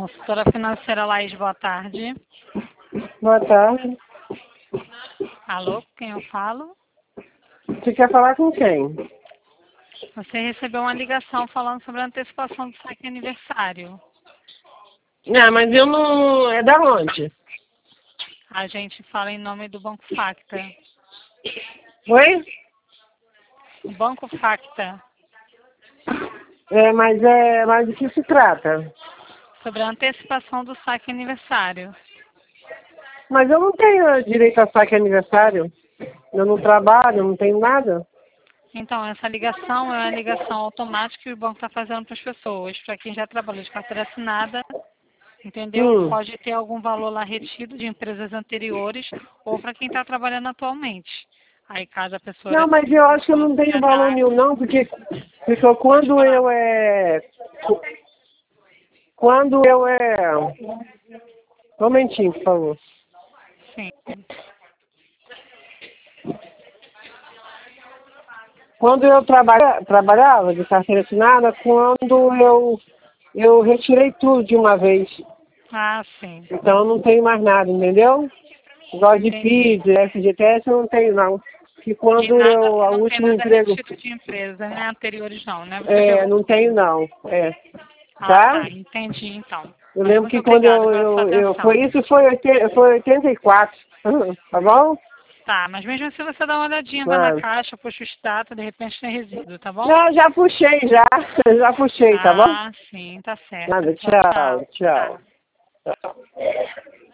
Consultora financeira Laís, boa tarde. Boa tarde. Alô, quem eu falo? Você quer falar com quem? Você recebeu uma ligação falando sobre a antecipação do saque aniversário. Não, mas eu não... É da onde? A gente fala em nome do Banco Facta. Oi? Banco Facta, Mas de que se trata? sobre a antecipação do saque aniversário. Mas eu não tenho direito a saque aniversário. Eu não trabalho, não tenho nada. Então, essa ligação é uma ligação automática que o banco está fazendo para as pessoas. Para quem já trabalhou de carteira assinada, entendeu? Pode ter algum valor lá retido de empresas anteriores ou para quem está trabalhando atualmente. Aí cada pessoa... Não, mas eu acho que eu não tenho valor nenhum, não, porque quando eu é... Quando eu é... Um momentinho, por favor. Sim. Quando eu trabalhava de carteira assinada, quando eu retirei tudo de uma vez. Ah, sim. Então eu não tenho mais nada, entendeu? Igual de Entendi. PID, FGTS eu não tenho não. Que quando E nada, você a não tem último nada emprego, retido de empresa, né? Anteriores não, né? Você pegou... não tenho não. Ah, Tá? tá. Entendi, então. Eu Mas lembro muito que quando obrigada pela sua atenção. isso foi 84. Tá bom? Tá, mas mesmo assim você dá uma olhadinha, vai na Ah. caixa, puxa o status, de repente tem resíduo, tá bom? Não, já puxei já. Já puxei, tá bom? Ah, sim, tá certo. Nada, Tchau, tchau, tchau. Tá. tchau. Tchau.